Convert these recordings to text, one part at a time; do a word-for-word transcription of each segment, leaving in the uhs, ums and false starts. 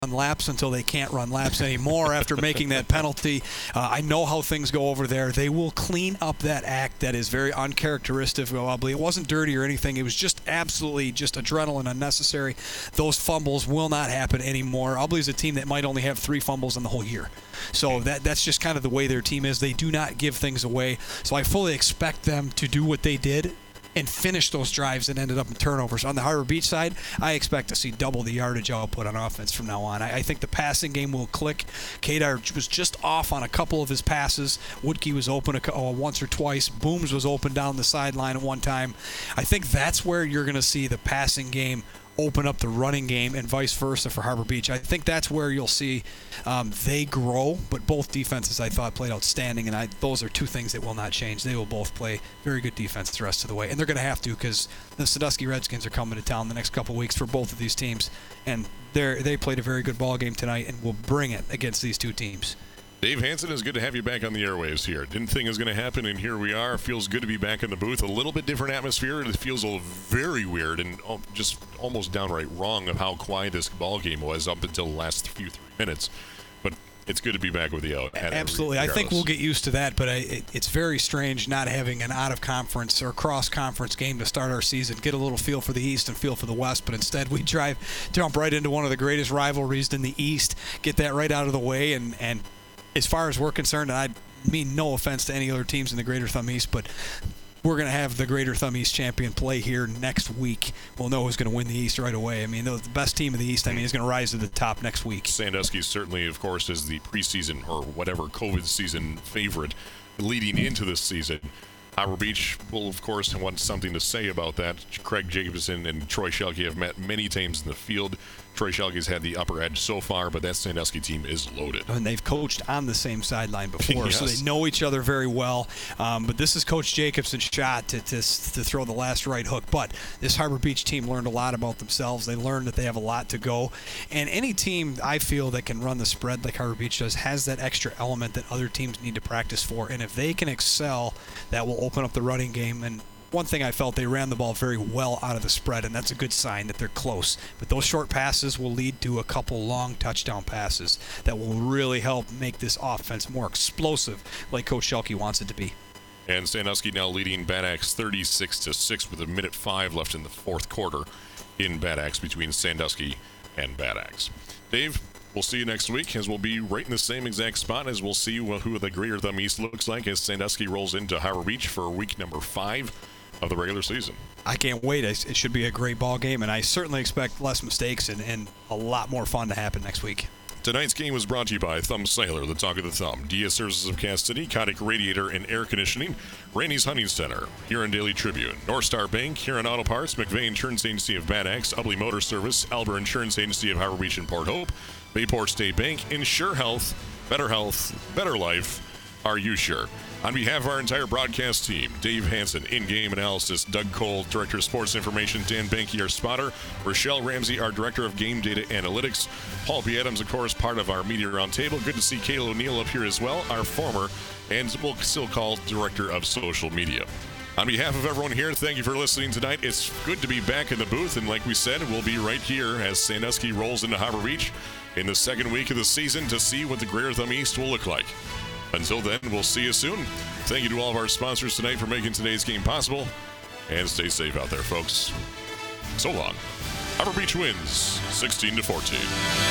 run laps until they can't run laps anymore after making that penalty. Uh, I know how things go over there. They will clean up that act that is very uncharacteristic of Ubly. It wasn't dirty or anything. It was just absolutely just adrenaline unnecessary. Those fumbles will not happen anymore. Ubly is a team that might only have three fumbles in the whole year. So that that's just kind of the way their team is. They do not give things away. So I fully expect them to do what they did and finish those drives that ended up in turnovers. On the Harbor Beach side, I expect to see double the yardage output on offense from now on. I, I think the passing game will click. Kadar was just off on a couple of his passes. Woodkey was open a, uh, once or twice. Booms was open down the sideline at one time. I think that's where you're going to see the passing game open up the running game and vice versa for Harbor Beach. I think that's where you'll see um, they grow, but both defenses I thought played outstanding, and I, those are two things that will not change. They will both play very good defense the rest of the way, and they're going to have to because the Sandusky Redskins are coming to town the next couple weeks for both of these teams, and they they played a very good ball game tonight and will bring it against these two teams. Dave Hansen, it's good to have you back on the airwaves here. Didn't think it was going to happen, and here we are. Feels good to be back in the booth. A little bit different atmosphere. It feels a very weird and just almost downright wrong of how quiet this ball game was up until the last few three minutes. But it's good to be back with you. Absolutely. I think we'll get used to that, but I, it, it's very strange not having an out-of-conference or cross-conference game to start our season, get a little feel for the East and feel for the West, but instead we drive, jump right into one of the greatest rivalries in the East, get that right out of the way, and, and as far as we're concerned, and I mean no offense to any other teams in the Greater Thumb East, but we're going to have the Greater Thumb East champion play here next week. We'll know who's going to win the East right away. I mean, the best team in the East, I mean, is going to rise to the top next week. Sandusky certainly, of course, is the preseason or whatever COVID season favorite leading into this season. Harbor Beach will, of course, want something to say about that. Craig Jacobson and Troy Shelke have met many times in the field. Troy Shelke's had the upper edge so far, but that Sandusky team is loaded. And they've coached on the same sideline before, yes. So they know each other very well. Um, but this is Coach Jacobson's shot to, to to throw the last right hook. But this Harbor Beach team learned a lot about themselves. They learned that they have a lot to go. And any team, I feel, that can run the spread like Harbor Beach does has that extra element that other teams need to practice for. And if they can excel, that will open up the running game. And one thing I felt, they ran the ball very well out of the spread, and that's a good sign that they're close. But those short passes will lead to a couple long touchdown passes that will really help make this offense more explosive like Coach Shelke wants it to be. And Sandusky now leading Bad Axe thirty-six to six with a minute five left in the fourth quarter in Bad Axe between Sandusky and Bad Axe. Dave, we'll see you next week, as we'll be right in the same exact spot as we'll see who the Greater Thumb East looks like as Sandusky rolls into Harbor Beach for week number five of the regular season. I can't wait. It should be a great ball game, and I certainly expect less mistakes and, and a lot more fun to happen next week. Tonight's game was brought to you by Thumb Sailor, the talk of the thumb, D S Services of Cass City, Kotick Radiator and Air Conditioning, Rainey's Hunting Center, Huron Daily Tribune, North Star Bank, Huron Auto Parts, McVeigh Insurance Agency of Bad Axe, Ubly Motor Service, Albert Insurance Agency of Harbor Beach and Port Hope, Bayport State Bank, Insure Health, Better Health, Better Life. Are you sure? On behalf of our entire broadcast team, Dave Hansen, in-game analysis, Doug Cole, Director of Sports Information, Dan Banky, our spotter, Rochelle Ramsey, our Director of Game Data Analytics, Paul P. Adams, of course, part of our Media Roundtable. Good to see Kayla O'Neill up here as well, our former, and we'll still call Director of Social Media. On behalf of everyone here, thank you for listening tonight. It's good to be back in the booth, and like we said, we'll be right here as Sandusky rolls into Harbor Beach in the second week of the season to see what the Greater Thumb East will look like. Until then, we'll see you soon. Thank you to all of our sponsors tonight for making today's game possible. And stay safe out there, folks. So long. Harbor Beach wins sixteen to fourteen.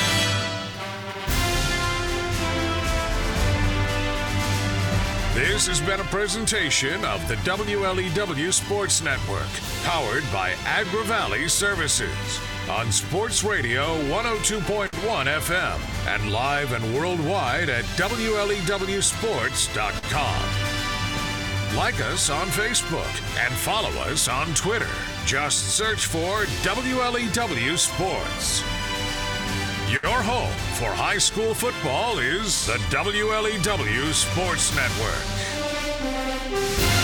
This has been a presentation of the W L E W Sports Network, powered by Agri Valley Services. On Sports Radio one oh two point one F M and live and worldwide at W L E W sports dot com. Like us on Facebook and follow us on Twitter. Just search for W L E W Sports. Your home for high school football is the W L E W Sports Network.